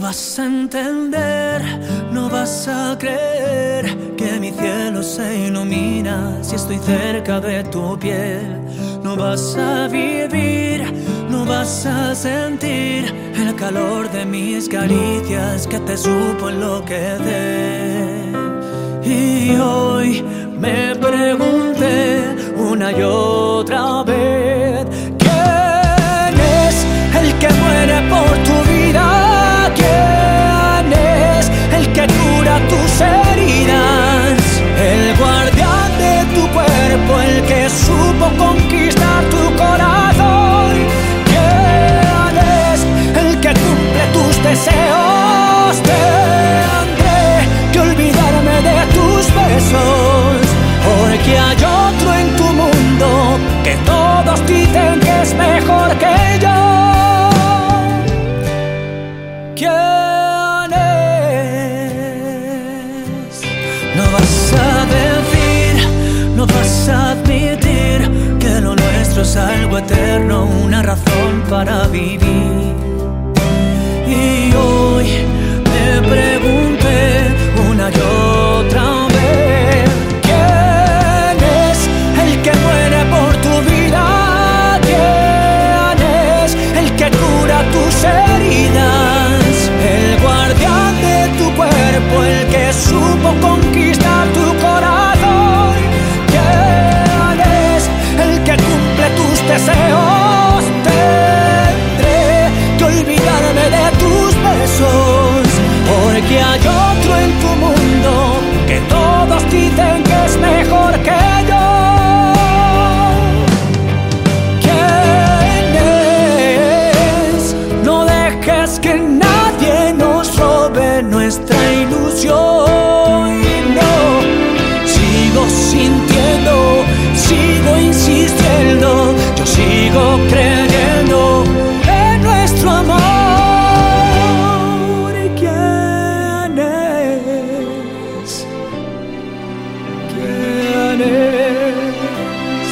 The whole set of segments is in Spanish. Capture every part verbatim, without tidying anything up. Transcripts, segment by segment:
vas a entender, no vas a creer que mi cielo se ilumina si estoy cerca de tu piel. No vas a vivir, no vas a sentir el calor de mis caricias que te supo enloquecer. Y hoy me pregunté una y otra vez, ¿quién es el que muere por tu vida? ¿Quién es el que cura tus heridas? El guardián de tu cuerpo, el que supo conquistar tu corazón. ¿Quién es el que cumple tus deseos? Tendré que olvidarme de tus besos, porque hay otro en tu mundo que todos dicen que es mejor que yo. ¿Quién es? No vas a decir, no vas a admitir que lo nuestro es algo eterno, una razón para vivir. Y hoy me pregunté una y otra vez, ¿quién es el que muere por tu vida? ¿Quién es el que cura tus heridas? El guardián de tu cuerpo, el que supo conquistar tu corazón. ¿Quién es el que cumple tus deseos? Tendré que olvidarme de tus besos, porque hay otro en tu mundo que todos dicen que es mejor que yo. ¿Quién es? No dejes que nadie nos robe nuestra ilusión. No, sigo sintiendo, sigo insistiendo, yo sigo creyendo en nuestro amor. ¿Quién es? ¿Quién es?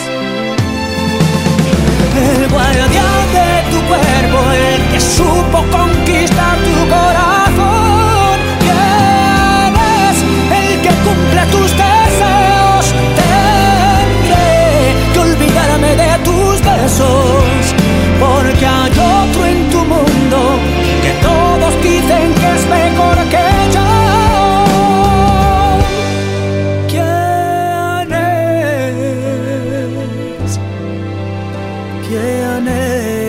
El guardián de tu cuerpo, el que supo conquistar tu corazón. ¿Quién es el que cumple tus deseos? Tendré que olvidarme de tus besos, porque hay otro en tu mundo que todos dicen que es mejor que yo. ¿Quién es? ¿Quién es?